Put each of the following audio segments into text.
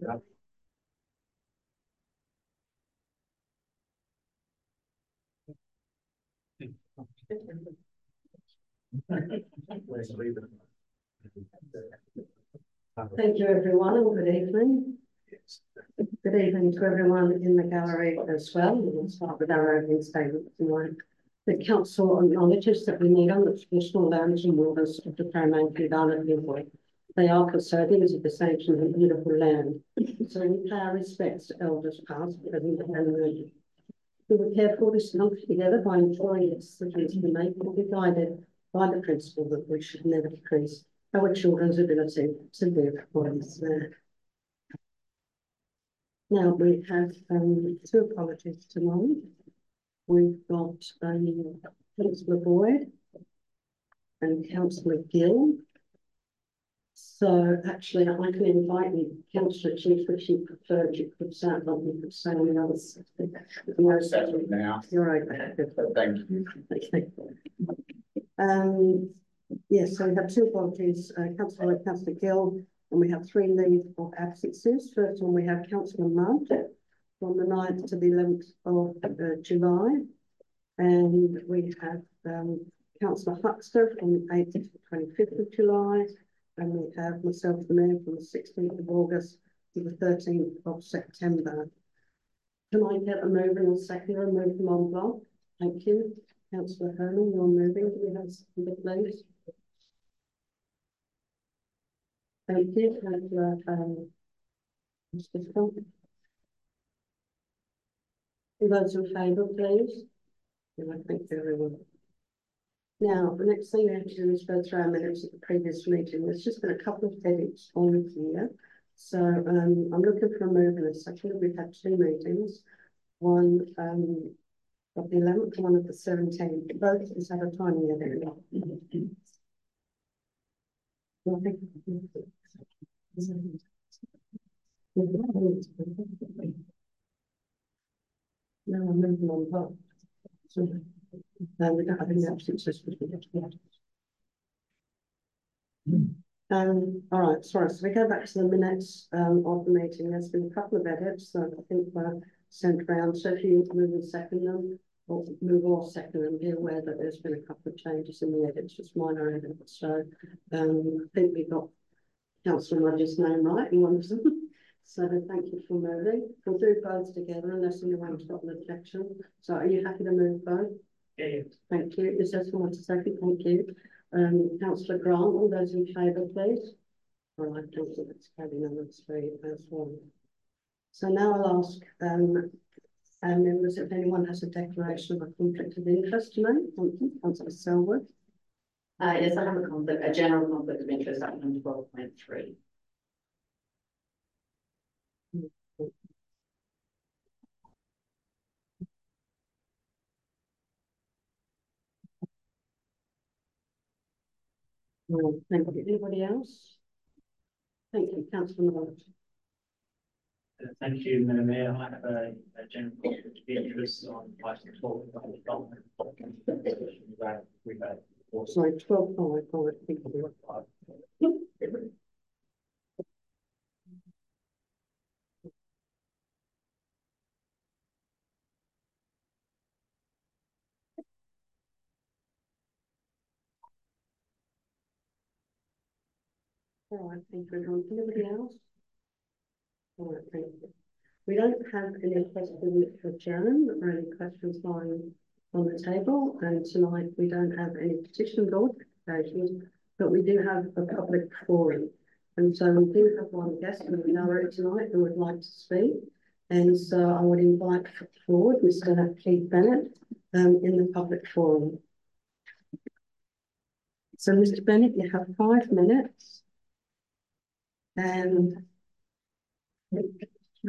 Thank you, everyone, and good evening. Good evening to everyone in the gallery as well. We'll start with our opening statement tonight. The council acknowledges that we need on the traditional lands and waters of the Parramatta Island River. They are custodians of this ancient and beautiful land. So we pay our respects to elders past, present, and emerging. We were careful to come together by ensuring that decisions we make will be guided by the principle that we should never decrease our children's ability to live on this land. Now we have two apologies tonight. We've got Councillor Boyd and Councillor Gill. So actually I can invite you, Councillor Chief, if you preferred, you could sound like you could say on the other side. No, now. You're okay. Thank you. Okay. Yes, so we have two apologies, Councillor Gill, and we have 3 leave of absences. First one, we have Councillor Mudd from the 9th to the 11th of July. And we have Councillor Huxter from the 8th to the 25th of July. And we have myself, the Mayor, from the 16th of August to the 13th of September. Can I get a mover and a seconder and move them on block? Thank you. Councillor Herman, you're moving. Do we have something, please? Thank you. Councillor Mr. Scott. Those in favour, please. And I thank you, everyone. Now, the next thing we have to do is go through our minutes of the previous meeting. There's just been a couple of edits on here. So I'm looking for a move and a second. We've had 2 meetings. One of the 11th, one of the 17th. Both is at a tiny edit. No, I'm moving on top. So, we don't have any absences. All right, sorry. So we go back to the minutes of the meeting. There's been a couple of edits that I think were sent around. So if you move and second them, or move or second them, be aware that there's been a couple of changes in the edits, just minor edits. So I think we got Councillor Rogers' name right in one of them. So thank you for moving. We'll do both together unless anyone's got an objection. So are you happy to move both? Yeah. Thank you. Is there someone to second? Thank you. Councillor Grant, all those in favour, please. All right, Councillor, that's carried number 3 as well. So now I'll ask members if anyone has a declaration of a conflict of interest tonight. Thank you. Councillor Selwood. Yes, I have a general conflict of interest at 12.3. Well, thank you. Anybody else? Thank you, Councillor Knowledge. Thank you, Madam Mayor. I have a general conflict of interest on item 12 about the development. We've had sorry, 12.5. Thank you. All right, thank you, everyone. Anybody else? All right, thank you. We don't have any questions for Jan or any questions lying on the table, and tonight we don't have any petition board applications, but we do have a public forum. And so we do have one guest in the gallery tonight who would like to speak. And so I would invite forward Mr. Keith Bennett in the public forum. So Mr. Bennett, you have 5 minutes. And Good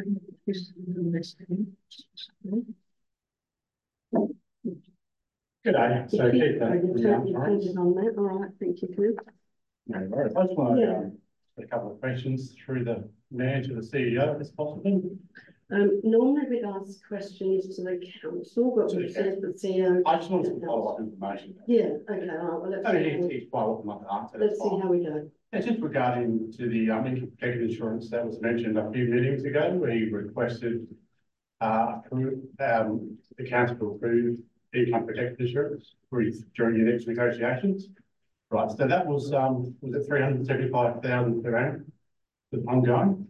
day. So keep that. All right, thank you, Chris. No worries. I just want to a couple of questions through the mayor to the CEO, if it's possible. Normally we'd ask questions to the council, but we said the CEO. I just wanted some follow-up information. Yeah, okay, all right, well, I mean, it's follow-up, not answer. let's see how we go. It's just regarding to the income protection insurance that was mentioned a few meetings ago, where you requested the council to approve income protection insurance during your next negotiations. Right, so that was it 375,000 per annum, ongoing?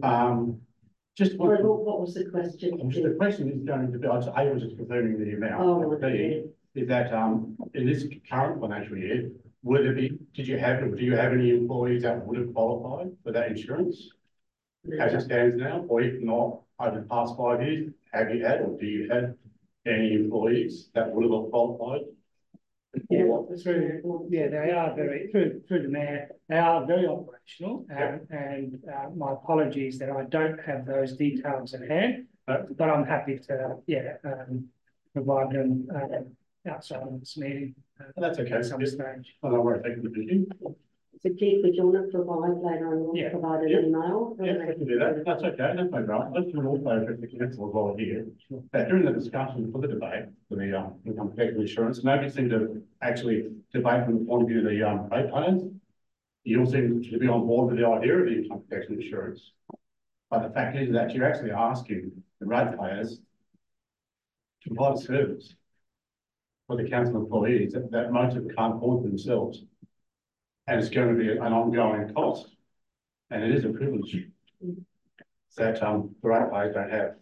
Just Sorry, what what was the question? the question is going to be, I was just confirming the amount. Oh, Would be, is that in this current financial year, would it be, do you have any employees that would have qualified for that insurance as it stands now? Or if not, over the past 5 years, have you had or do you have any employees that would have qualified? Yeah, they are through the mayor, they are very operational, and my apologies that I don't have those details at hand, but I'm happy to, provide them outside of this meeting. That's okay. At some stage. I don't worry, thank you. So Keith, would you want to provide later on, Yeah. provide an email? Yeah, I can do that. That's okay. That's no problem. Let's also address the council as well here. During the discussion for the debate for the income protection insurance, nobody seemed to actually debate from the point of view of the ratepayers. You all seem to be on board with the idea of the income protection insurance. But the fact is that you're actually asking the ratepayers to provide a service for the council employees that most of them can't afford themselves. And it's going to be an ongoing cost. And it is a privilege that the ratepayers don't have.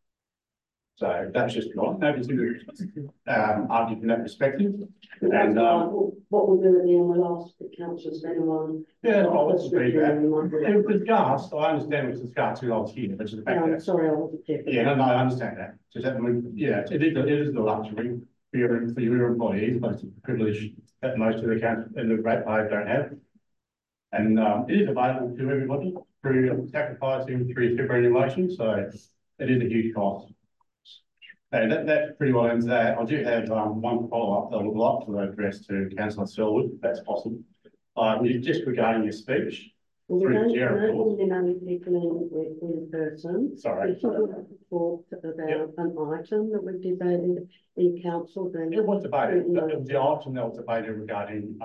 So that's just right. Nobody's going to argue from that perspective. And what we'll do at the end, we'll ask the councillors if anyone. yeah, well, let's agree that. With discussed, I understand it was discussed who I was here, but just the fact I'm that. sorry, I wasn't here. Yeah, no, I understand that. Just that, yeah, it is the luxury for your employees, but it's a privilege that most of the council and the ratepayers don't have. And it is available to everybody through sacrificing through superannuation, so it is a huge cost. And that pretty well ends that. I do have one follow-up that I would like to address to Councillor Selwood, if that's possible. Just regarding your speech. Well, we through don't Gerald. normally know people in person. Sorry. If you talked about an item that we debated in council, then. It was debated, it was the item that was debated regarding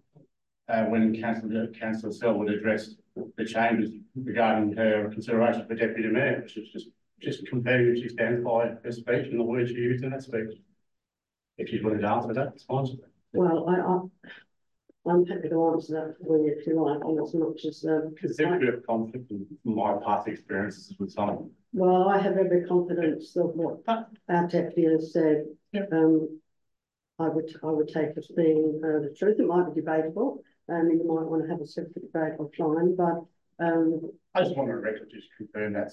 when Councillor Selwood addressed the changes regarding her consideration for deputy mayor, which is just comparing if she stands by her speech and the words she used in that speech. If you wanted to answer that, it's fine. Well, I'm happy to answer that for you if you like, and as much as. Because there's a bit of conflict in my past experiences with some. Well, I have every confidence that what our deputy has said. Yeah. I would take as being the truth. It might be debatable, and you might want to have a separate debate offline, but. I just want to record just confirm that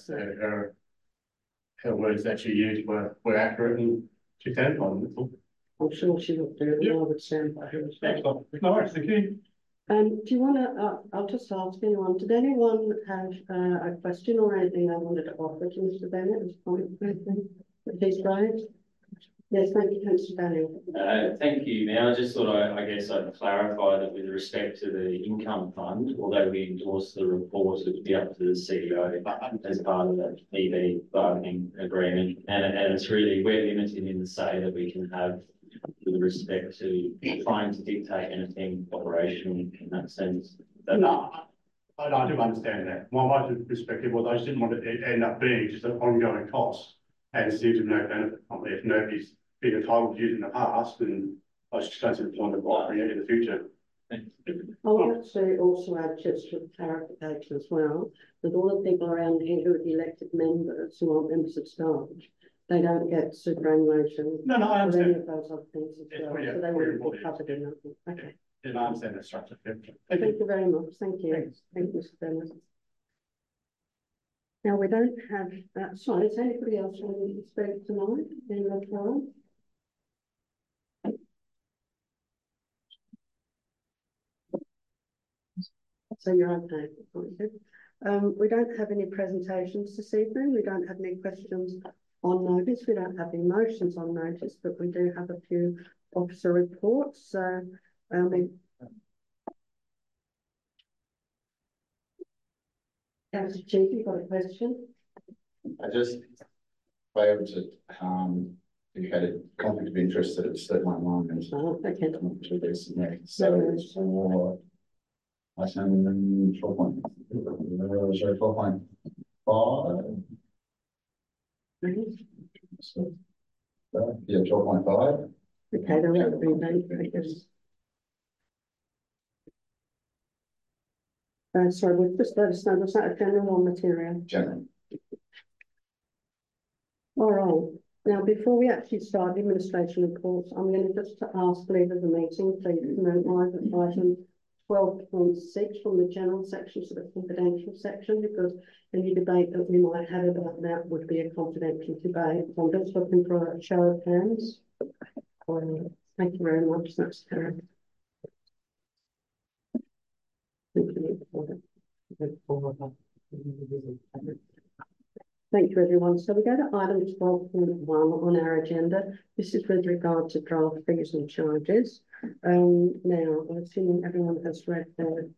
her words that she used were accurate and she stands by them. I'm sure she would do it, and I would stand by her as well. Excellent. No worries, thank you. Do you want to, I'll just ask anyone, did anyone have a question or anything they wanted to offer to Mr. Bennett as point of his raised? Yes, thank you, Councillor Daniel. Thank you. Now, I just thought I guess I'd clarify that with respect to the income fund, although we endorse the report, it would be up to the CEO as part of the EB bargaining agreement. And it's really, we're limited in the say that we can have with respect to trying to dictate anything operational in that sense. No, I do understand that. My perspective was I just didn't want it to end up being just an ongoing cost and seems to no benefit from it. If nobody's been entitled to use in the past, then I just don't see the point of offering it in the future. I would actually also add just for clarification as well, that all the people around here who are elected members who are members of staff, they don't get superannuation. No, I or any understand. of those other things as It's well, pretty- so they pretty wouldn't be important. covered in that. Okay. And I understand the structure. Thank you very much. Thank you. Thanks. Thank you, Mr. Bennett. Now, we don't have, sorry, is anybody else wanting to speak tonight in the forum? So you're okay. We don't have any presentations this evening. We don't have any questions on notice. We don't have any motions on notice, but we do have a few officer reports. So, Councillor Chief, you've got a question? I just failed to, indicated conflict of interest that it's slipped my mind and Oh, okay. to this, so it's for item 12.5. So, yeah, 12.5. Okay, then that would be then, I guess. Sorry, we've just let us know, was that a general material? General. All right, now before we actually start the administration reports, I'm going to just ask leader of the meeting, please note item 12.6 from the general section to the confidential section, because any debate that we might have about that would be a confidential debate. I'm just looking for a show of hands. Thank you very much, that's correct. Thank you, everyone. So we go to item 12.1 on our agenda. This is with regard to draft fees and charges. Now, I'm assuming everyone has read their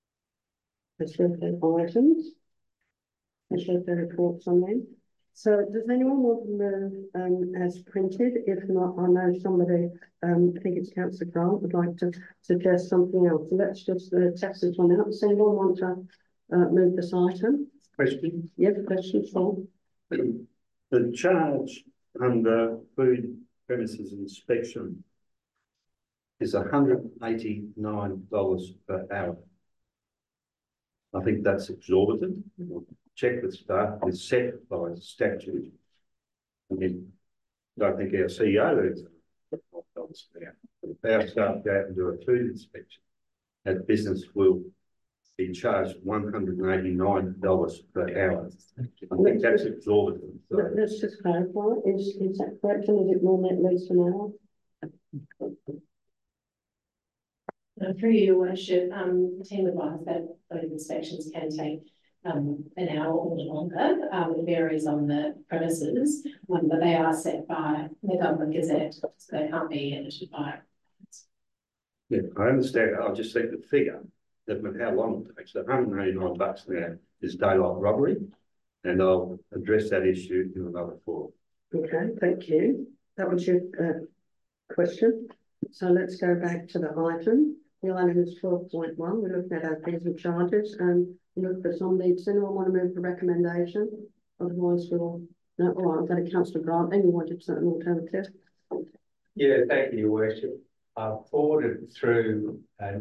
items, has read their reports on them. So does anyone want to move as printed? If not, I know somebody, I think it's Councillor Grant, would like to suggest something else. So let's just test this one out. Does anyone want to move this item? Question? Yes, question, Paul. The charge under food premises inspection is $189 per hour. I think that's exorbitant. Check with staff, it's set by statute. I mean, I don't think our CEO is $5 per hour. If our staff go out and do a food inspection, that business will be charged $189 per hour. I think that's exorbitant. So. Let's just clarify, is that correct, and is it normally at least an hour? Through your worship, the team advised that those inspections can take an hour or longer. It varies on the premises, but they are set by the Government Gazette, so they can't be edited by. Yeah, I understand. I just think the figure that with how long it takes, $189 now is daylight robbery, and I'll address that issue in another forum. Okay, thank you. That was your question. So let's go back to the item. The item is 12.1. We're looking at our fees and charges, and look for somebody. Does anyone want to move the recommendation? Otherwise, we'll. No, all right, I've got a Councillor Grant. Anyone wanted an alternative? Yeah, thank you, Your Worship. I've forwarded through a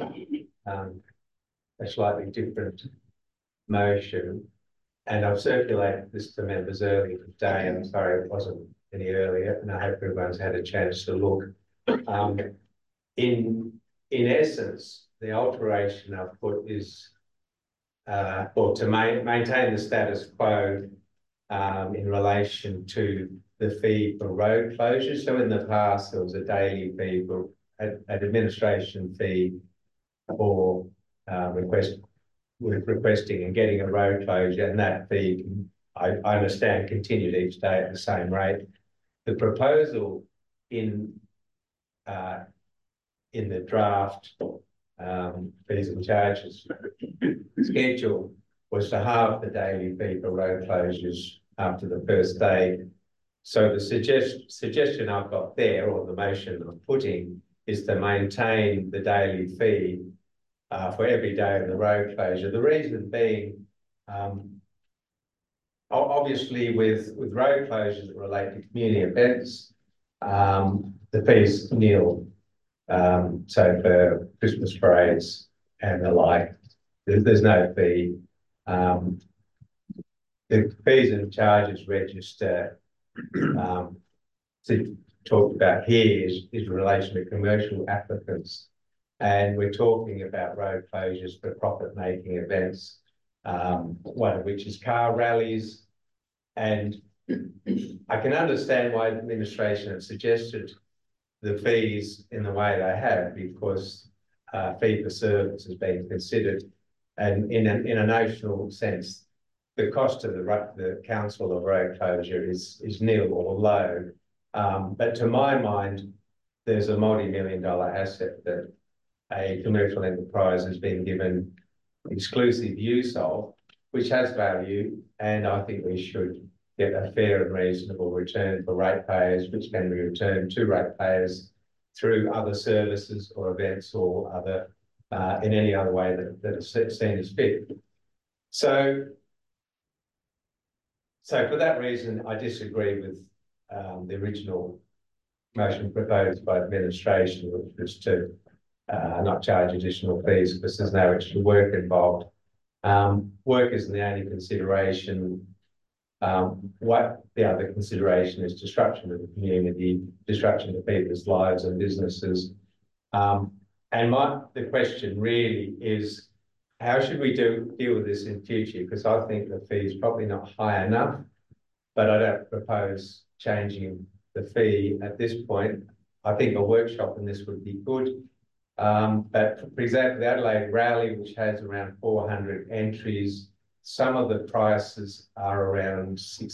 slightly different motion, and I've circulated this to members earlier today. I'm sorry it wasn't any earlier, and I hope everyone's had a chance to look. In essence, the alteration I've put is or to maintain the status quo in relation to the fee for road closures. So in the past, there was a daily fee for an administration fee for requesting and getting a road closure, and that fee, I understand, continued each day at the same rate. The proposal in the draft fees and charges schedule was to halve the daily fee for road closures after the first day. So the suggestion I've got there, or the motion I'm putting, is to maintain the daily fee for every day of the road closure. The reason being, obviously with road closures that relate to community events, the fee's nil. So for Christmas parades and the like, there's no fee. The fees and charges register talked about here is in relation to commercial applicants, and we're talking about road closures for profit-making events, one of which is car rallies. And I can understand why the administration has suggested the fees in the way they have, because fee for service has been considered, and in a notional sense, the cost to the council of road closure is nil or low. But to my mind, there's a multi-million-dollar asset that a commercial enterprise has been given exclusive use of, which has value, and I think we should get a fair and reasonable return for ratepayers, which can be returned to ratepayers through other services or events or other, in any other way that is seen as fit. So for that reason, I disagree with the original motion proposed by administration, which was to not charge additional fees because there's no extra work involved. Work isn't the only consideration. What the other consideration is disruption of the community, disruption of people's lives and businesses. And the question really is, how should we deal with this in future? Because I think the fee is probably not high enough, but I don't propose changing the fee at this point. I think a workshop in this would be good. But for example, the Adelaide Rally, which has around 400 entries, some of the prices are around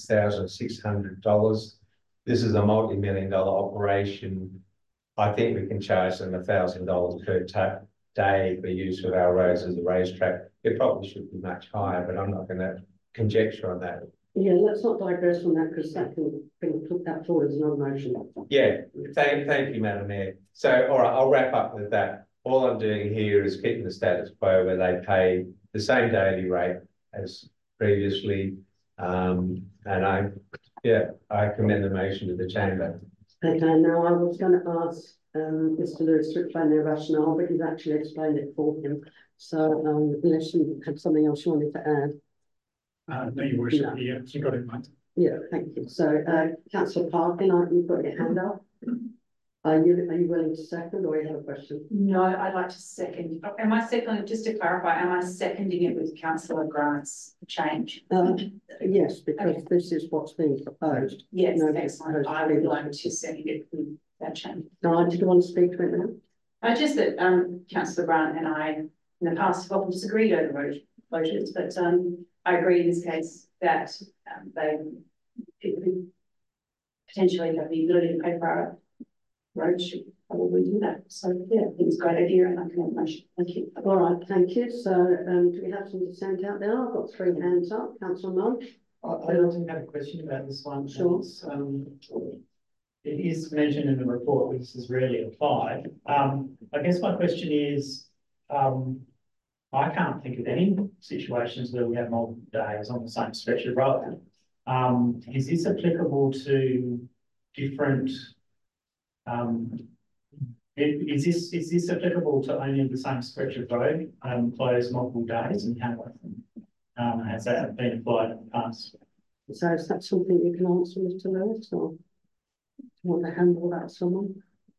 $6,600. This is a multi-million-dollar operation. I think we can charge them $1,000 per day for use of our roads as a racetrack. It probably should be much higher, but I'm not going to conjecture on that. Yeah, let's not digress on that because that can put that forward as another motion. Yeah, thank you, Madam Mayor. So, all right, I'll wrap up with that. All I'm doing here is keeping the status quo where they pay the same daily rate as previously. And I commend the motion to the chamber. Okay, now I was going to ask Mr. Lewis to explain their rationale, but you've actually explained it for him. So unless you had something else you wanted to add. No, Your Worship, you got it right. Yeah, thank you. So Councillor Parkin, you've got your hand up. Are you willing to second or you have a question? No, I'd like to second. Am I seconding, just to clarify, am I seconding it with Councillor Grant's change? Yes, because this is what's being proposed. Yes, No, excellent. I would like to second it with that change. No, did you want to speak to it now? Just that Councillor Grant and I in the past have often disagreed over road closures, but I agree in this case that people who potentially have the ability to pay for our roads should probably do that. So yeah, I think it's a great idea and I can have a motion. Thank you. All right, thank you. So do we have some dissent out there? I've got 3 hands up. Councillor Munch. I also have a question about this one. Sure. It is mentioned in the report, but this is rarely applied. I guess my question is, I can't think of any situations where we have multiple days on the same stretch of road. Is this applicable to different? Is this applicable to only the same stretch of road closed multiple days, and how has that been applied in the past? So is that something you can answer, Mr. Lewis, or do you want to handle that someone?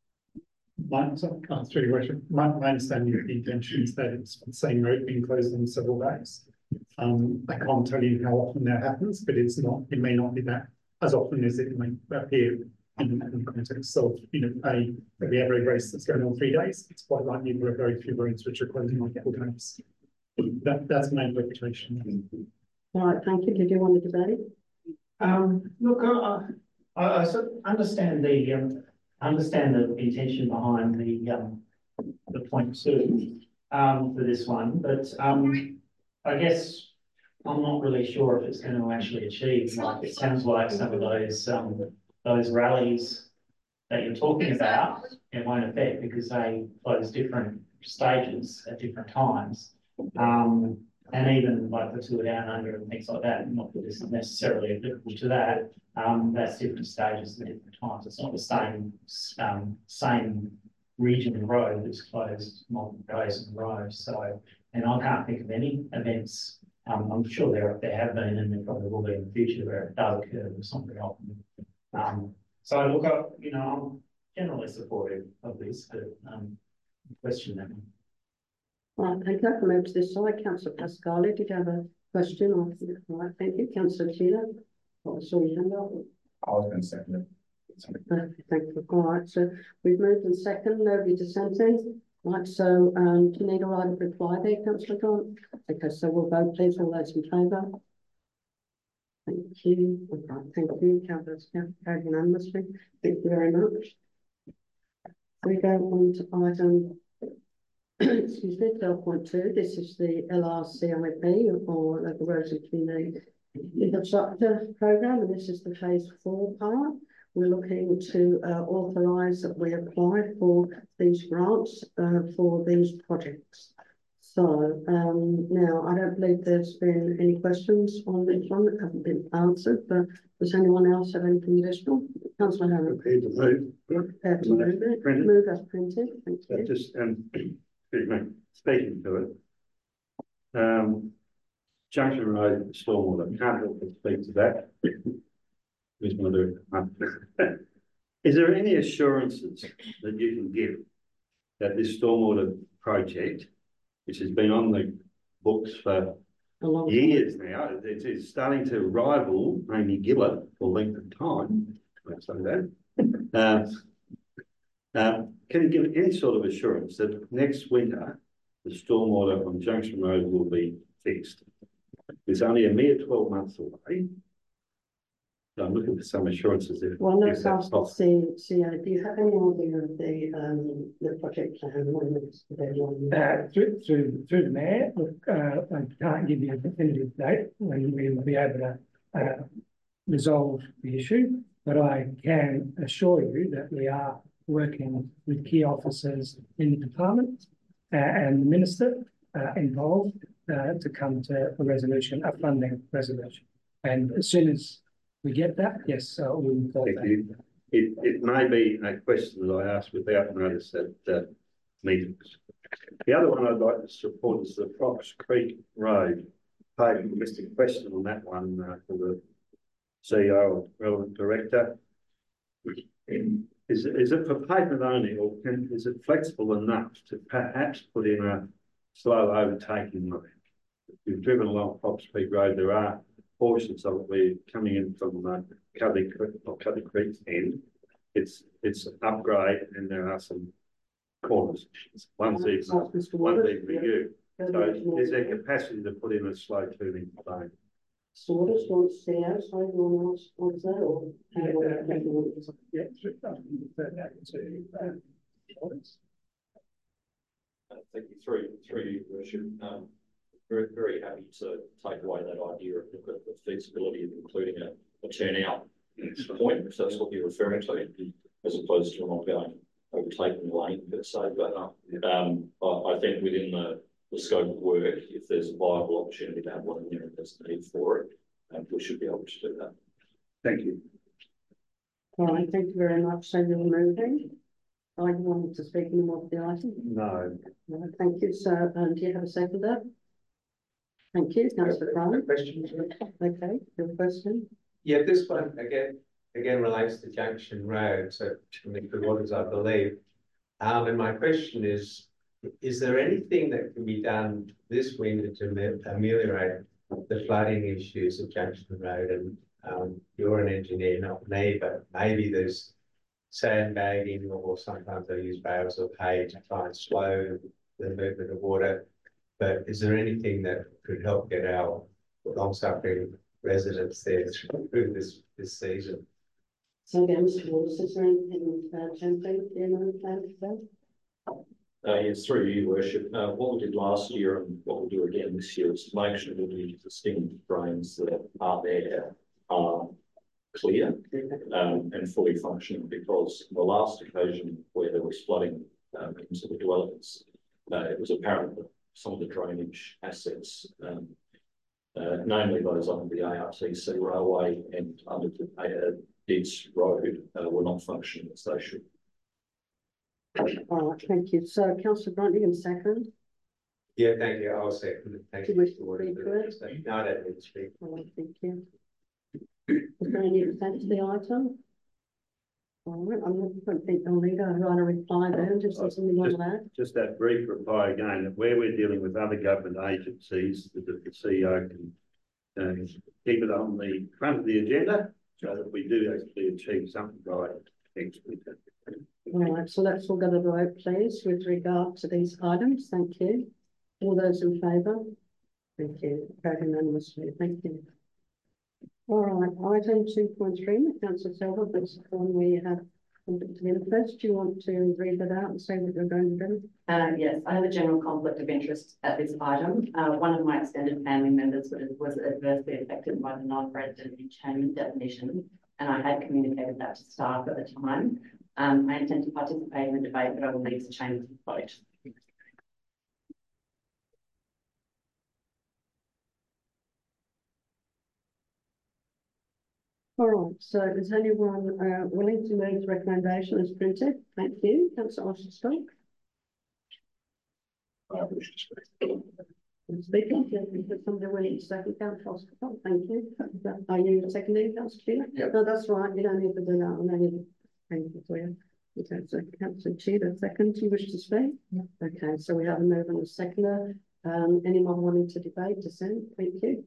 Through your worship, my understanding of the intention is that it's the same road being closed on several days. I can't tell you how often that happens, but it may not be that as often as it may appear in the context of, every average race that's going on 3 days. It's quite likely there are very few roads which are closing on 4 days. That's my interpretation. All right, thank you. Did you want to debate? Look, I sort of understand the intention behind the point 2 for this one, but I guess I'm not really sure if it's going to actually achieve. Like, it sounds like some of those rallies that you're talking about, it won't affect because they close different stages at different times. And even like the Tour Down Under and things like that, not that this is necessarily applicable to that, that's different stages at different times. It's not the same region of road that's closed multiple days in a row. So, and I can't think of any events. I'm sure there have been, and there probably will be in the future where it does occur or something else. So look, I'm generally supportive of this, but question that one. Right, thank you. I can move to this side. Councillor Pascali, did you have a question? All right, thank you. Councillor Sheila, I saw your hand up. I was going to second it. Thank you. All right, so we've moved in second, nobody dissenting. Right, so do you need a right of reply there, Councillor Grant? Okay, so we'll vote, please. All those in favour? Thank you. All right, thank you. Councillors carried unanimously. Thank you very much. We go on to item excuse me, 12.2, this is the LRCIP or Local Roads and Community Infrastructure Programme, and this is the phase 4 part. We're looking to authorise that we apply for these grants for these projects. So now I don't believe there's been any questions on this one that haven't been answered, but does anyone else have anything additional? Councillor Hammond. Prepared to move. Prepared to move it. Printed. Move as printed. Thank you. Just excuse me, speaking to it. Junction Road stormwater, can't help but speak to that. Who's going to do it? Is there any assurances that you can give that this stormwater project, which has been on the books for years now, it is starting to rival Amy Gillett for length of time, let's say that. Can you give any sort of assurance that next winter the stormwater on Junction Road will be fixed? It's only a mere 12 months away. So I'm looking for some assurances. Well, let's ask the CEO. Do you have any idea of the project plan? Through the mayor, look, I can't give you a definitive date when we will be able to resolve the issue, but I can assure you that we are working with key officers in the department and the minister involved to come to a resolution, a funding resolution. And as soon as we get that, yes, we will call that. It may be a question that I asked without notice at meetings. The other one I'd like to support is the Fox Creek Road. Paving, Mr. Question on that one for the CEO or relevant director. Is it for pavement only, or is it flexible enough to perhaps put in a slow overtaking lane? If you've driven along Fox Creek Road, there are portions of it where you're coming in from Cuddy Creek's end. It's an upgrade, and there are some corners. One's even you. So is there capacity to put in a slow turning lane? So what is going to say outside one else on that or thank you. Through you, Worship. Very, very happy to take away that idea of the feasibility of including a turnout point, if that's what you're referring to, as opposed to an ongoing overtaking lane per se. But I think within the scope of work, if there's a viable opportunity to have one in there and there's a need for it, we should be able to do that. Thank you. All right, thank you very much. So you're moving. I wanted to speak any more of the item. No. No, thank you. So do you have a second there? Thank you, Councillor Brown. Question. Okay, your question. Yeah, this one again relates to Junction Road, so Mr. Waters, I believe. And my question is there anything that can be done this winter to ameliorate the flooding issues of Junction Road? And you're an engineer, not me, but maybe there's sandbagging, or sometimes they use bales of hay to try and slow the movement of water. But is there anything that could help get our long-suffering residents there through this season? So again, Mr. Wallace, is there anything Champion, you know, plan to say? Yes, through you, Worship. What we did last year and what we'll do again this year is to make sure that the existing drains that are there are clear and fully functioning, because the last occasion where there was flooding into the dwellings, it was apparent that some of the drainage assets, namely those under the ARTC railway and under the Deeds Road, were not functioning as they should. All right, thank you. So, Councillor Brunt, you can second. Yeah, thank you. I'll second it. Thank you. Do you wish to speak to it? No, I don't need to speak. All right, thank you. Is there any consent to the item? All right, I'm looking for the leader. I'd like to reply then, just something on that. Just that brief reply again, that where we're dealing with other government agencies, that the CEO can keep it on the front of the agenda, so that we do actually achieve something by next week. All right, so let's all go to the vote, please, with regard to these items. Thank you. All those in favour? Thank you. Carried unanimously. Thank you. All right, item 2.3, Councillor Silver, this is the one we have conflict of interest. Do you want to read that out and say what you're going to do? Yes, I have a general conflict of interest at this item. One of my extended family members was adversely affected by the non-resident enchainment definition, and I had communicated that to staff at the time. I intend to participate in the debate, but I will leave the chamber to vote. All right, so is anyone willing to move the recommendation as printed? Thank you. Councillor Austin. Speaking, somebody willing to second, Councillor Austin. Thank you. Are you seconding, Councillor Tudor? Yep. No, that's right. You don't need to do that on any. Thank you for you. Okay, so Councillor Tudor, second. Do you wish to speak? Yeah. Okay, so we have a move and a seconder. Anyone wanting to debate, dissent? Thank you.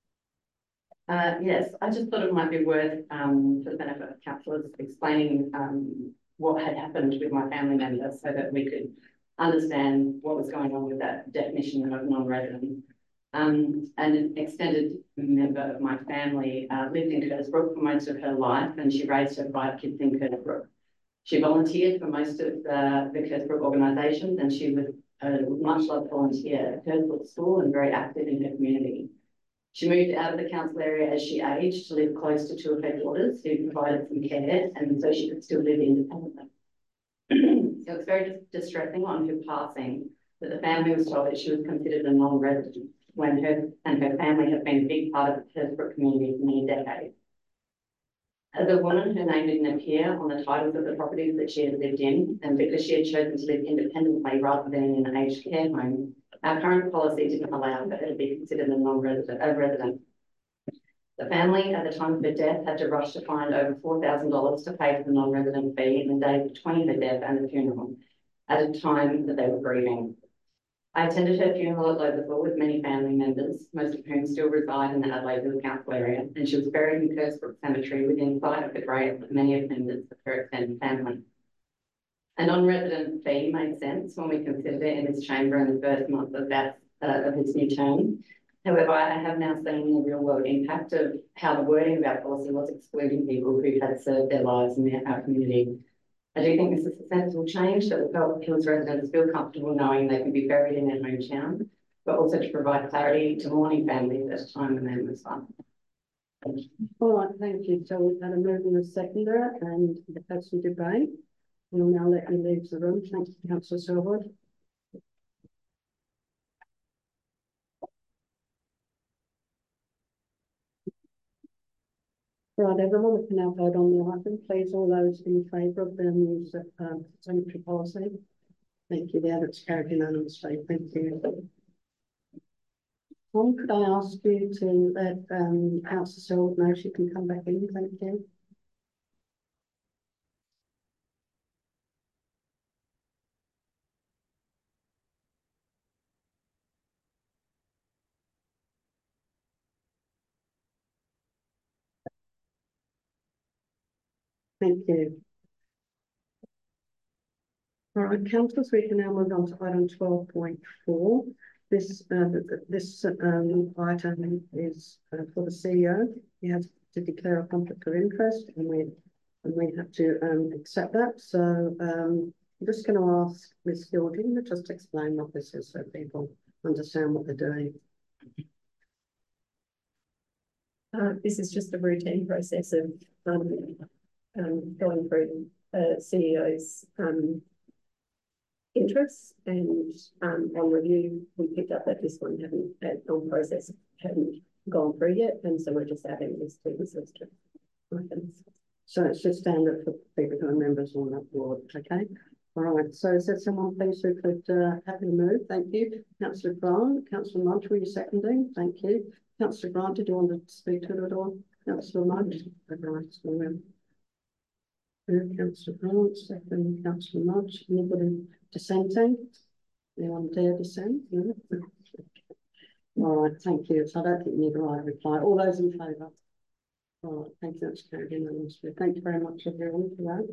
Yes, I just thought it might be worth, for the benefit of councillors, explaining what had happened with my family member so that we could understand what was going on with that definition of non-resident. An extended member of my family lived in Kersbrook for most of her life, and she raised her 5 kids in Kersbrook. She volunteered for most of the Kersbrook organisations, and she was a much-loved volunteer at Kersbrook School and very active in her community. She moved out of the council area as she aged to live close to 2 of her daughters who provided some care, and so she could still live independently. So it's very distressing on her passing that the family was told that she was considered a non-resident when her family have been a big part of the Kersbrook community for many decades. As a woman, her name didn't appear on the titles of the properties that she had lived in, and because she had chosen to live independently rather than in an aged care home, our current policy didn't allow for her to be considered a resident. The family at the time of her death had to rush to find over $4,000 to pay for the non-resident fee in the days between her death and the funeral, at a time that they were grieving. I attended her funeral at Loberthal with many family members, most of whom still reside in the Adelaide Council area, and she was buried in Kersbrook Cemetery within sight of the graves of many of members of her extended family. A non-resident fee made sense when we considered it in this chamber in the first month of his new term. However, I have now seen the real-world impact of how the wording of our policy was excluding people who had served their lives in our community. I do think this is a sensible change that will help Hills residents feel comfortable knowing they can be buried in their hometown, but also to provide clarity to mourning families at a time when they lose one. All right, thank you. So we've had a move and a seconder, and the person debate. We'll now let you leave the room. Thank you, Councillor Selwood. Right, everyone, we can now vote on the item. Please, all those in favour of the new cemetery policy. Thank you. There, that's carried unanimously. Thank you. Tom, could I ask you to let Councillor Selwood know she can come back in? Thank you. Thank you. All right, councillors, we can now move on to item 12.4. This item is for the CEO. He has to declare a conflict of interest, and we have to accept that. So I'm just going to ask Ms. Gilding to just explain what this is so people understand what they're doing. This is just a routine process of going through CEO's interests, and on review we picked up that this one hadn't gone through yet, and so we're just adding this to this list of items. So it's just standard for people who are members on that board, okay? All right, so is there someone please who could happily move? Thank you. Councillor Grant, Councillor Mudge, were you seconding? Thank you. Councillor Grant, did you want to speak to it at all? Councillor Mudge? Councillor Grant, second. Councillor Mudge. Anybody dissenting? Anyone dare dissent? No? All right, thank you. So I don't think you need a right reply. All those in favour? All right, thank you. That's carried unanimously. Thank you very much, everyone, for that.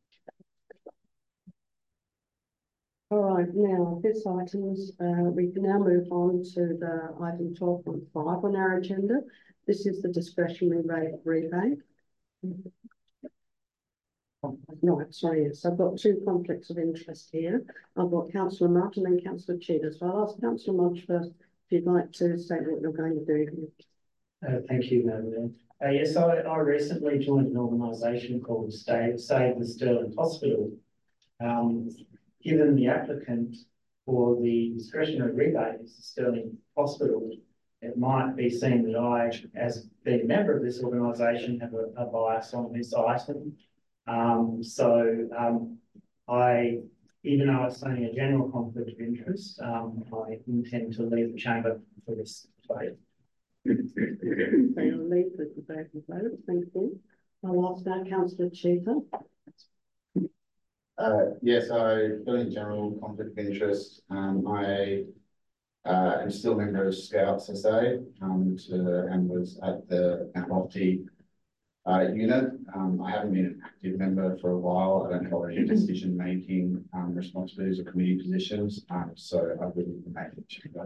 All right, now this items, we can now move on to the item 12.5 on our agenda. This is the discretionary rate rebate. No, sorry, yes, I've got two conflicts of interest here. I've got Councillor Martin and Councillor Cheetah. So I'll ask Councillor March first, if you'd like to say what you're going to do. Thank you, Madam. Yes, I recently joined an organisation called Save the Stirling Hospital. Given the applicant for the discretionary rebate is the Stirling Hospital, it might be seen that I, as being a member of this organisation, have a bias on this item. Even though it's only a general conflict of interest, I intend to leave the chamber for this vote. I'll leave with the vote. Thank you. I'll ask now Councillor Cheetah. Yes, I feel in general conflict of interest. I am still a member of Scouts SA and was at the Mount Lofty unit. I haven't been an active member for a while. I don't hold any decision-making responsibilities or committee positions, so I wouldn't make the chamber.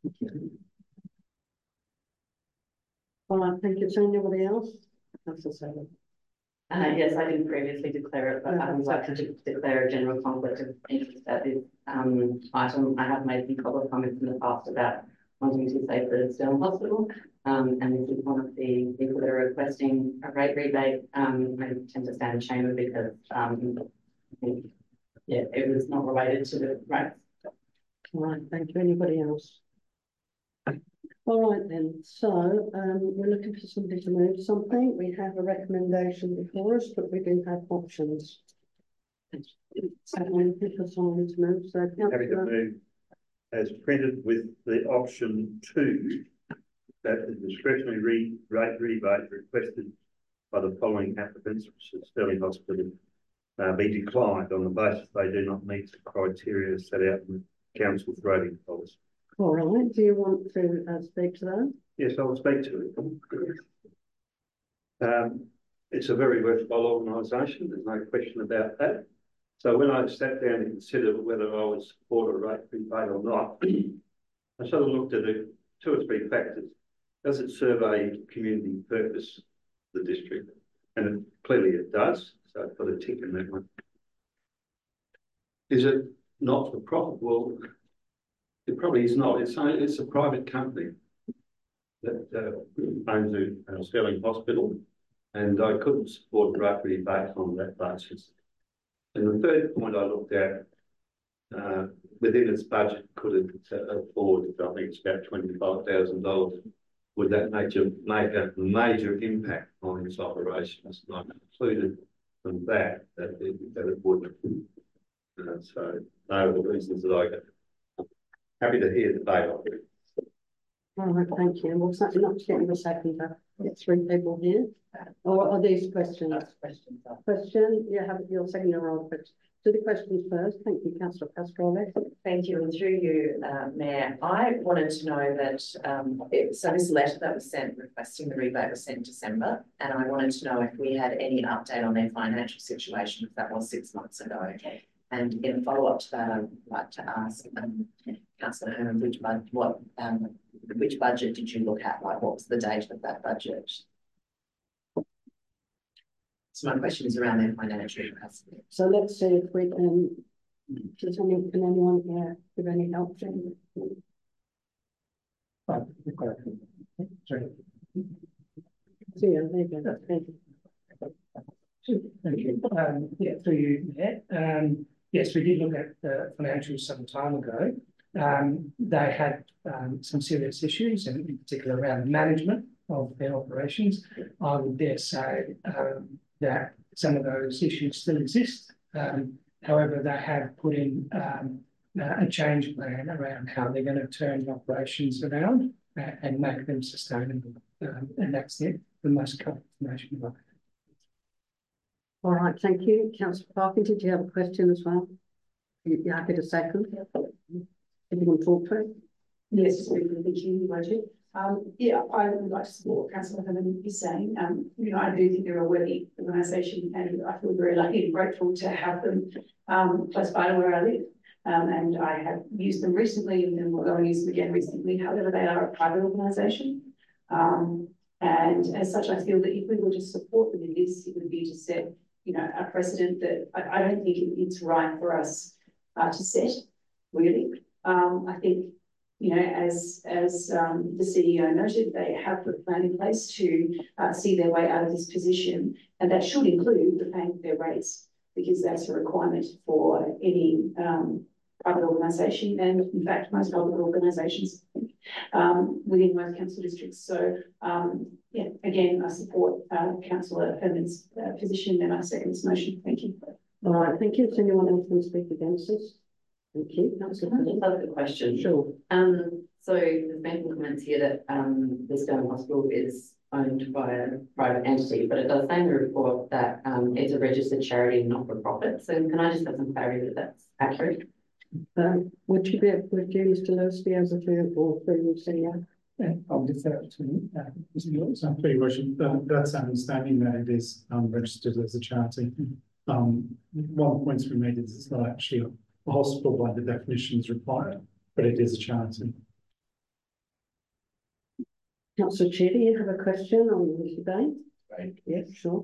All right, thank you. Is there anybody else? Councillor Sullivan. Yes, I didn't previously declare it, but I would like to declare a general conflict of interest at this item. I have made a couple of comments in the past about wanting to save the Stirling Hospital, and this is one of the people that are requesting a rate rebate. I tend to stand ashamed because I think, yeah, it was not related to the rates. All right, thank you. Anybody else? All right then, so we're looking for somebody to move something. We have a recommendation before us, but we do have options. So I'm looking for someone to move. So Happy to move as printed with the option 2, that the discretionary rate rebate requested by the following applicants, which is Stirling Hospital, be declined on the basis they do not meet the criteria set out in the council's rating policy. all right, do you want to speak to that? Yes, I will speak to it. It's a very worthwhile organisation, there's no question about that. So when I sat down to consider whether I would support a rate rebate or not, I sort of looked at 2 or 3 factors. Does it survey community purpose of the district? And clearly it does, so I've got a tick in that one. Is it not for profit? Well, it probably is not. It's a private company that owns a Stirling Hospital, and I couldn't support a rate rebate on that basis. And the third point I looked at, within its budget, could it afford, I think it's about $25,000, would that make a major impact on its operations? And I concluded from that it would. So those are the reasons that I got. Happy to hear the debate on it. All right, thank you. Well, certainly not getting a second. Get 3 people here. Or are these questions? Questions. Question? You have your second year old question. Do the questions first. Thank you, Councillor Pascoe. Thank you, and through you, Mayor, I wanted to know that, so this letter that was sent requesting the rebate was sent in December, and I wanted to know if we had any update on their financial situation, if that was 6 months ago. Okay. And in follow-up to that, I'd like to ask Councillor Herman, which budget did you look at? Like, what was the date of that budget? So my question is around their financial capacity. So let's see if we can, can anyone here give any help? Sorry. So, yeah, there you go. Thank you. Thank you. Yeah, through you, Matt. Yes, we did look at the financials some time ago. They had some serious issues, and in particular around the management of their operations. I would dare say that some of those issues still exist. However, they have put in a change plan around how they're going to turn the operations around and make them sustainable. And that's it, the most current information about it. All right, thank you. Councillor Parkin, did you have a question as well? You're happy to second? If you want to talk to it? Yes, thank you, Roger. Yeah, I would like to support what Councillor Herman is saying. You know, I do think they're a worthy organisation, and I feel very lucky and grateful to have them close by to where I live. And I have used them recently, and then we're going to use them again recently. However, they are a private organisation. And as such, I feel that if we were to support them in this, it would be to set you know, a precedent that I don't think it's right for us to set, really. I think, you know, as the CEO noted, they have the plan in place to see their way out of this position, and that should include the paying of their rates, because that's a requirement for any private organisation, and in fact most public organisations within most council districts. So yeah, again, I support Councillor Herman's position, and I second this motion. Thank you. All right, thank you. Does anyone else want to speak against this? Thank you. I just have a question. Sure. So there's been comments here that the Stirling Hospital is owned by a private entity, but it does say in the report that it's a registered charity, not for profit. So can I just have some clarity that that's accurate? Would you, Mr. Lewis, be able to, or through the CEO? Yeah, I'll defer to Mr. Lewis. For your question, that's understanding that it is registered as a charity. One of the points we made is it's not actually a hospital by the definitions required, but it is a charity. Councillor Chair, do you have a question on this debate? Right. Yeah, sure.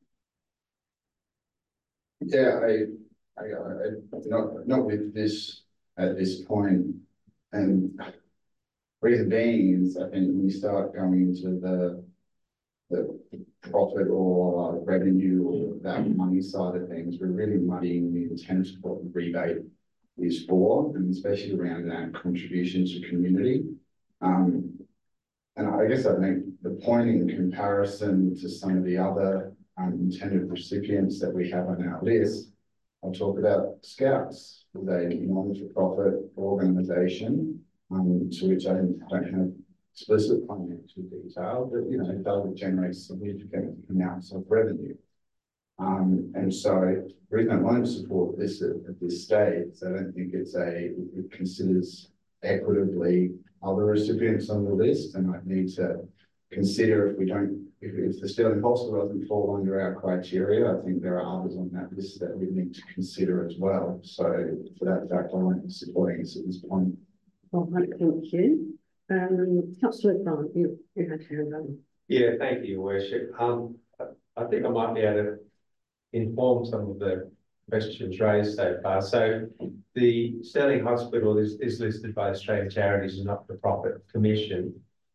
Yeah, I not with this at this point, and reason being is I think when we start going into the profit or revenue or that money side of things, we're really muddying the intent of what the rebate is for, and especially around that contribution to community. And I guess I think the point in comparison to some of the other intended recipients that we have on our list, I'll talk about Scouts, who's a non-for-profit organisation, to which I don't have explicit financial detail, but you know, it does generate significant amounts of revenue. And so the reason I won't support this at this stage is I don't think it considers equitably other recipients on the list, and I'd need to consider if the Stirling Hospital doesn't fall under our criteria, I think there are others on that list that we need to consider as well. So for that fact, I won't be supporting us at this point. All right, thank you. Councillor Grant, you had your hand. Yeah, thank you, Your Worship. I think I might be able to inform some of the questions raised so far. So the Stirling Hospital is listed by Australian Charities and Not-for-Profit Commission.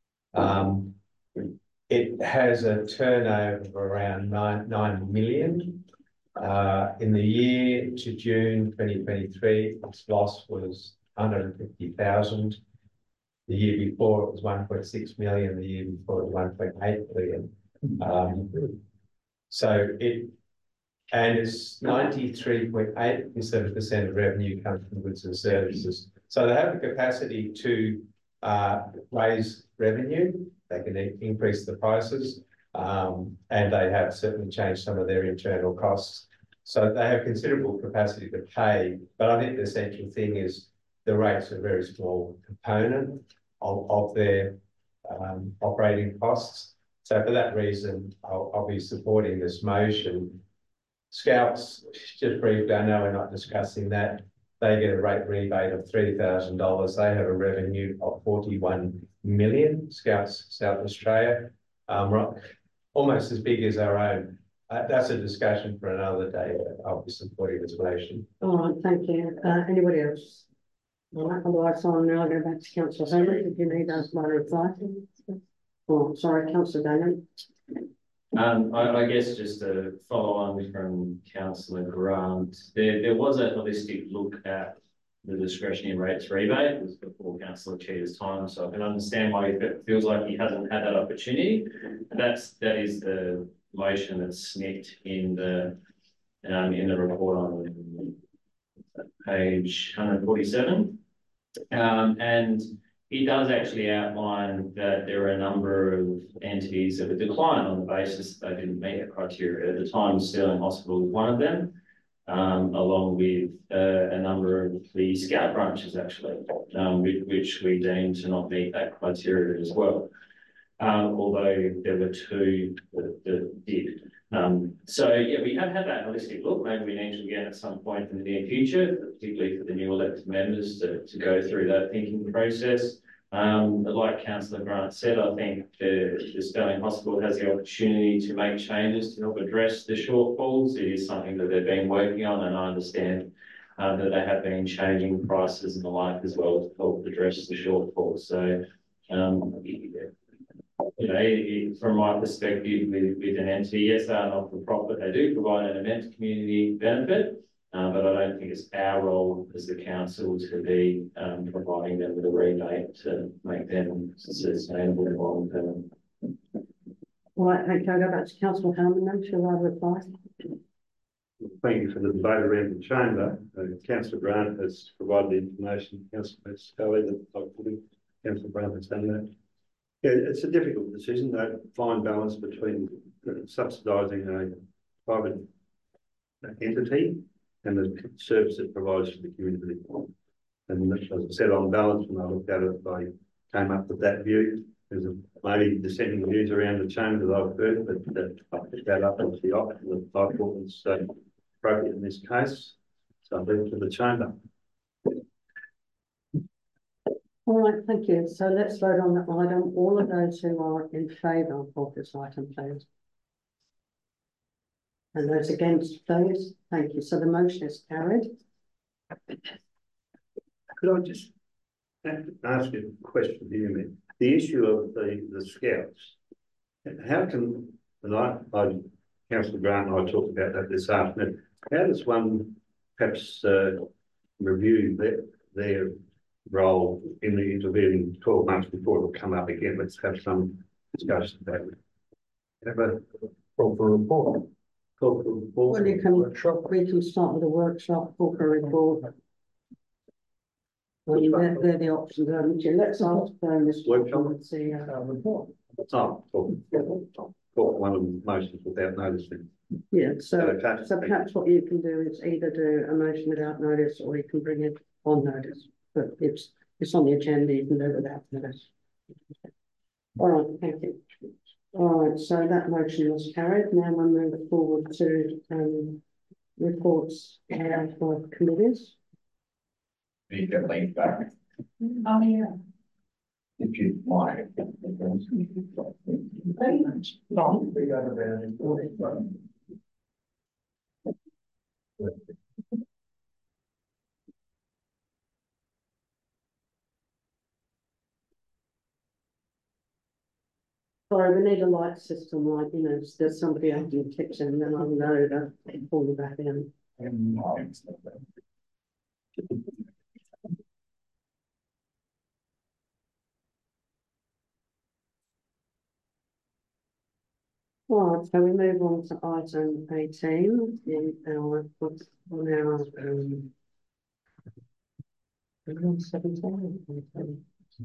It has a turnover of around 9 million. In the year to June 2023, its loss was 150,000. The year before it was 1.6 million. The year before it was 1.8 million. And it's 93.8% of revenue comes from goods and services. So they have the capacity to raise revenue. They can increase the prices, and they have certainly changed some of their internal costs. So they have considerable capacity to pay. But I think the essential thing is the rates are a very small component of their operating costs. So for that reason, I'll be supporting this motion. Scouts, just briefly, I know we're not discussing that. They get a rate rebate of $3,000. They have a revenue of 41 million, Scouts South Australia, almost as big as our own. That's a discussion for another day. I'll be supporting this motion. All right, thank you. Anybody else? All right, otherwise I'll now go back to Councillor Herman if you need my reply. Oh, sorry, Councillor Daniel. I guess just to follow on from Councillor Grant, there was a holistic look at the discretionary rates rebate. It was before Councillor Cheetah's time, so I can understand why it feels like he hasn't had that opportunity. That is the motion that's snipped in the report on page 147, and he does actually outline that there are a number of entities that would decline on the basis that they didn't meet the criteria. At the time, Stirling Hospital was one of them, along with a number of the Scout branches, actually, which we deemed to not meet that criteria as well. Although there were two that did. So yeah, we have had that holistic look. Maybe we need to again at some point in the near future, particularly for the new elected members to go through that thinking process. But like Councillor Grant said, I think the Stirling Hospital has the opportunity to make changes to help address the shortfalls. It is something that they've been working on, and I understand that they have been changing prices and the like as well to help address the shortfalls. So, you know, from my perspective, with an entity, yes, they are not for profit. They do provide an immense community benefit, but I don't think it's our role as the council to be providing them with a rebate to make them sustainable and long term. All right, okay, I'll go back to Councillor Harman then. Shall I reply? Thank you for the debate around the chamber. Councillor Grant has provided the information. Councillor Scully, that I've put in. Councillor Grant has done that. Yeah, it's a difficult decision, that fine balance between subsidising a private entity and the service it provides to the community. And as I said, on balance, when I looked at it, I came up with that view. There's maybe dissenting views around the chamber that I've heard, but I picked that up as the option that I thought was appropriate in this case. So I leave it to the chamber. All right, thank you. So let's vote on that item. All of those who are in favour of this item, please. And those against, please. Thank you. So the motion is carried. Could I just ask you a question here, man? The issue of the scouts, how can, and Councillor Grant and I talked about that this afternoon, how does one perhaps review their role in the intervening 12 months before it will come up again? Let's have some discussion about it. Have a proper report. Well, you can, we can start with a workshop, book a report. Well, they're the options, haven't you? Let's ask Mr. Workshop. and see report. One of the motions without noticing. Yeah, so perhaps what you can do is either do a motion without notice, or you can bring it on notice. But it's on the agenda, you can do it without notice. All right, thank you. All right, so that motion was carried. Now we'll move forward to reports for committees. You get linked back Oh, yeah. if you like. Sorry, we need a light system, like, you know, there's somebody out in the kitchen, then I'll know that they pull you back in. Right, so we move on to item 18 in our 17.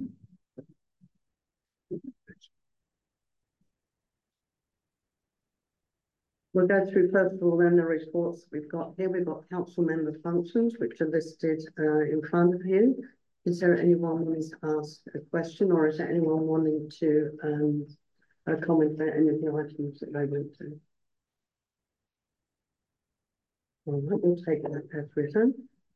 We'll go through first of all then the reports we've got here. We've got council member functions, which are listed in front of you. Is there anyone wanting to ask a question, or is there anyone wanting to comment about any of the items that they went to? All right, we'll take that as written.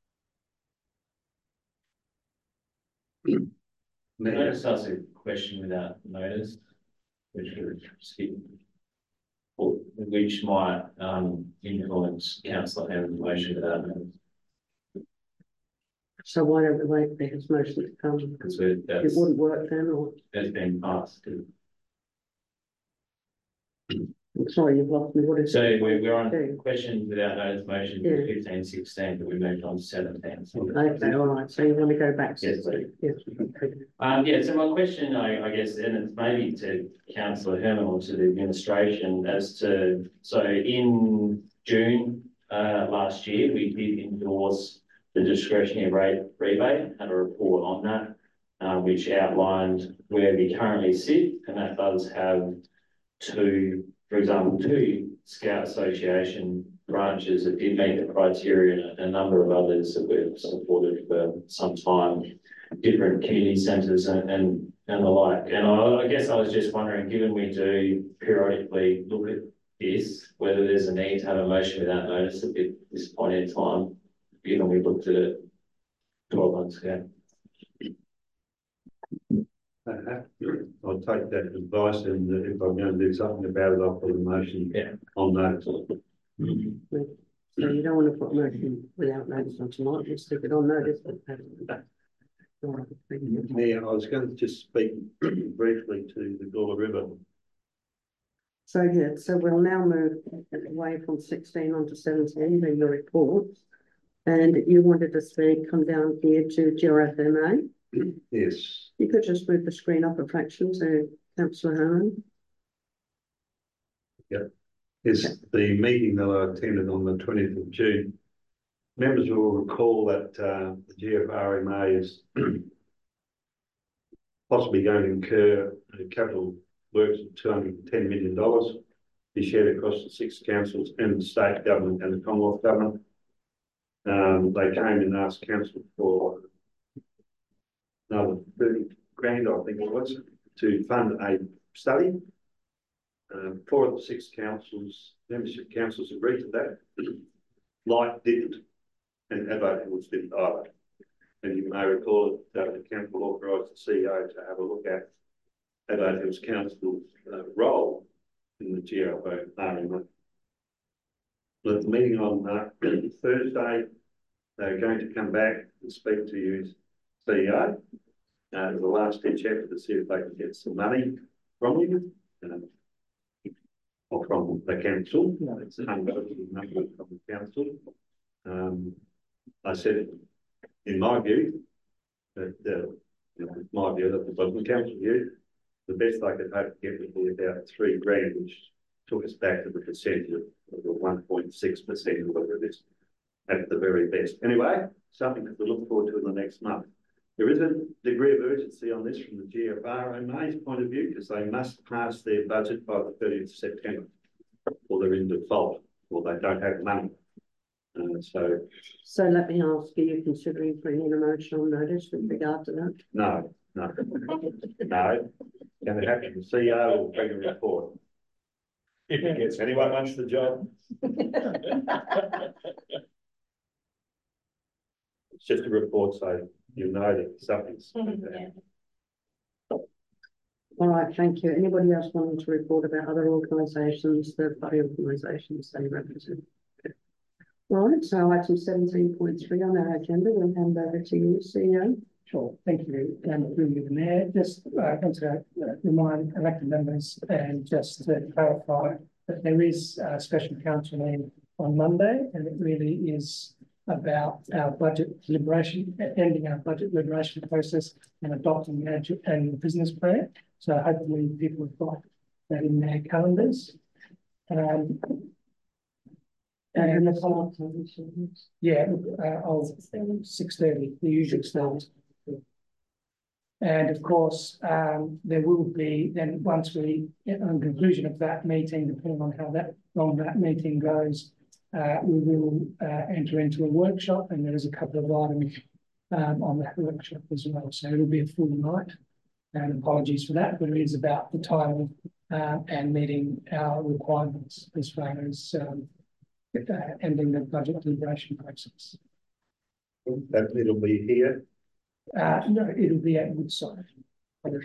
Can I just ask a question without notice, which would skip, which might influence councillor Hammond's motion without notice? So why don't we wait for his motion to come? Because it wouldn't work then, or? It's been passed. Sorry, you've lost me. What is So it? we're on questions without notice motion for 15, 16, but we moved on to 17. So okay, all right. So you want to go back to yes, yeah, so my question, I guess, and it's maybe to Councillor Herman or to the administration as to, so in June last year, we did endorse the discretionary rate rebate and a report on that, which outlined where we currently sit, and that does have for example, two Scout Association branches that did meet the criteria, and a number of others that we've supported for some time, different community centres and the like. And I guess I was just wondering, given we do periodically look at this, whether there's a need to have a motion without notice at this point in time, given we looked at it 12 months ago. I'll take that advice, and if I'm going to do something about it, I'll put a motion on notice. So you don't want to put a motion without notice on tonight, just stick it on notice. Yeah, I was going to just speak briefly to the Gawler River. So yeah, so we'll now move away from 16 on to 17, being your reports. And you wanted to speak, come down here to GRFMA. Yes. You could just move the screen up a fraction to Councillor Hone. Yep. It's the meeting that I attended on the 20th of June. Members will recall that the GFRMA is possibly going to incur capital works of $210 million to be shared across the 6 councils and the state government and the Commonwealth government. They came and asked council for another 30 grand, I think it was, to fund a study. 4 of the 6 councils, membership councils agreed to that. Light didn't, and Adelaide Hills didn't either. And you may recall that the council authorised the CEO to have a look at Adelaide Hills Council's role in the GLO. At the meeting on Thursday, they're going to come back and speak to you, CEO, as a last-ditch effort to see if they can get some money from you, or from the council. It's an unvoted number from the council. I said, in my view, that my view, that the Boston Council view, the best I could hope to get would be about 3 grand, which took us back to the percentage of the 1.6% or whatever it is, at the very best. Anyway, something that we look forward to in the next month. There is a degree of urgency on this from the GFRMA's point of view, because they must pass their budget by the 30th of September, or they're in default, or they don't have money. So let me ask, are you considering bringing a motion on notice with regard to that? No. Going to happen. The CEO will bring a report. If he gets anyone wants the job. It's just a report, so you know that something's. All right, thank you. Anybody else wanting to report about other organisations, third-party organisations they represent? All right, so item 17.3 on our agenda, we'll hand over to you, CEO. Sure, thank you, and through you, Mayor. Just want to remind elected members and just to clarify that there is a special council meeting on Monday, and it really is about our budget deliberation, ending our budget deliberation process and adopting our annual business plan. So hopefully people have got that in their calendars. And the follow-up time, yeah, 6:30, the usual start. And of course, there will be then once we get on conclusion of that meeting, depending on how long that meeting goes, we will enter into a workshop, and there is a couple of items on that workshop as well. So it will be a full night, and apologies for that, but it is about the time and meeting our requirements as far as ending the budget deliberation process. It'll be here. No, it'll be at Woodside. I'm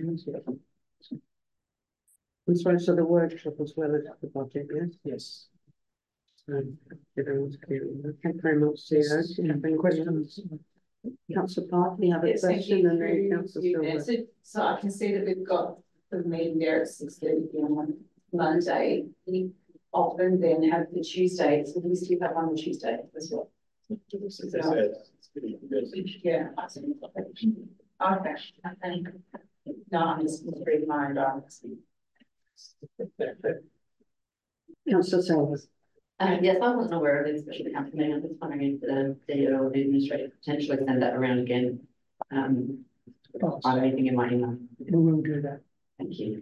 sorry, so the workshop as well as the budget, yes? Yes. So everyone's clear. Thank you very much, CEO. Do you have any questions? Councillor Park, any other question? And then Councillor Silver. So I can see that we've got the meeting there at 6:30 p.m. on Monday. We often then have the Tuesday, so we still have on the Tuesday as well. Yeah. Okay. No, I'm just reading my environment. Councillor Silver. Yes, I wasn't aware of this special council meeting. I'm just wondering if the CEO or the administrator potentially send that around again. I don't have anything in my email. We will do that. Thank you.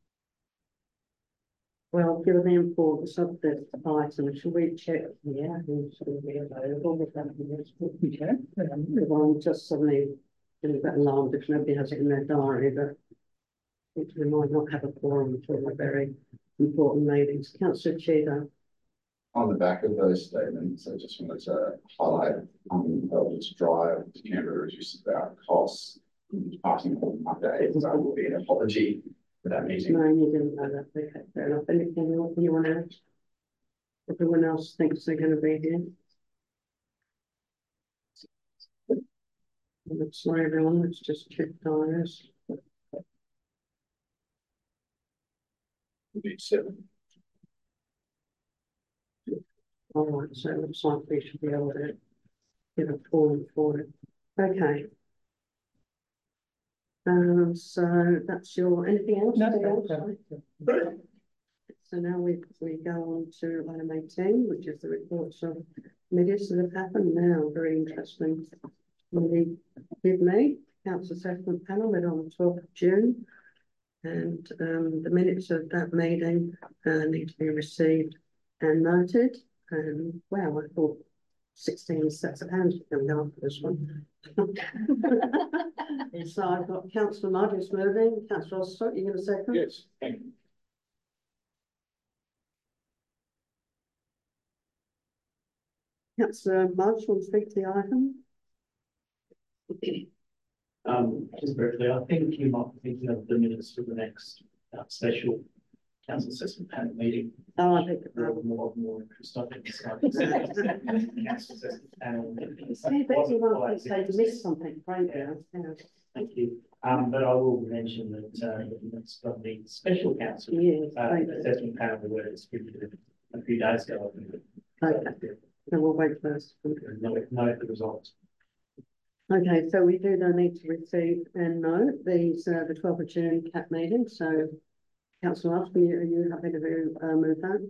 Well, given the importance of the item, should we check who's going to be available with that? We can. Everyone just suddenly getting a bit alarmed if nobody has it in their diary, but we might not have a quorum for the very important meetings. Councillor Cheetah. On the back of those statements, I just wanted to highlight Elders Drive to Canberra reduces our costs. passing on Monday, so there will be an apology for that meeting. No, you didn't know that. Okay, fair enough. Anyone else? Everyone else thinks they're going to be here. Sorry, everyone. Let's just check diaries. Be 7. All right, so it looks like we should be able to get a form for it. Okay. So that's your, anything else? So now we go on to item 18, which is the reports of committees that have happened now. Very interesting. We've made council assessment panel met on the 12th of June, and the minutes of that meeting need to be received and noted. And wow, I thought 16 sets of hands were coming down for this one. So I've got Councillor Mudge moving. Councillor Ossott, you going to second? Yes, thank you. Councillor Mudge, want to speak to the item? Just briefly, I think you might be thinking of the minutes for the next special council assessment panel meeting. Oh, I think more interest, I think. Council assessment panel. See, but you want to say you missed something, frankly. Yeah. Thank you. But I will mention that the minutes from the special council assessment panel were distributed a few days ago. Okay. So we'll wait first. Note the results. Okay, so we do then need to receive and note these the 12th of June CAP meeting. So, Councillor Ross, are you happy to move that?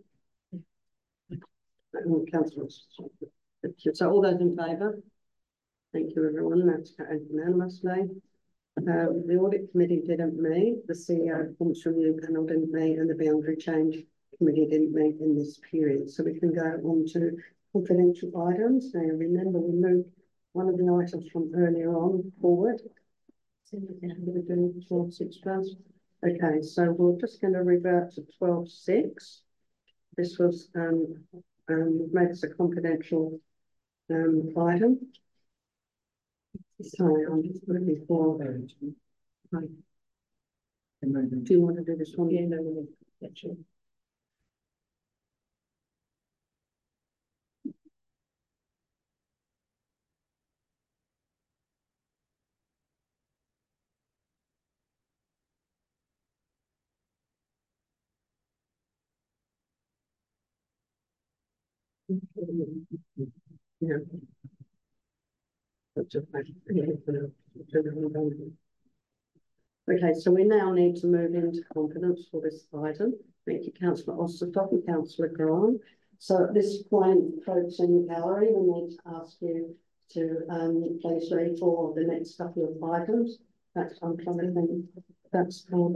Councillor, so all those in favour? Thank you, everyone. That's carried unanimously. The audit committee didn't meet, the CEO performance review panel didn't meet, and the boundary change committee didn't meet in this period. So we can go on to confidential items. Now, remember, we moved one of the items from earlier on forward. Okay, so we're just going to revert to 12.6. This was made as a confidential item. Sorry, I'm just looking for. Right. Do you want to do this one? Yeah, no, sure. Yeah. Okay, so we now need to move into confidence for this item. Thank you, Councillor Ossott and Councillor Grant. So at this point, folks in the gallery, we need to ask you to place ready for the next couple of items. That's I'm trying to think. That's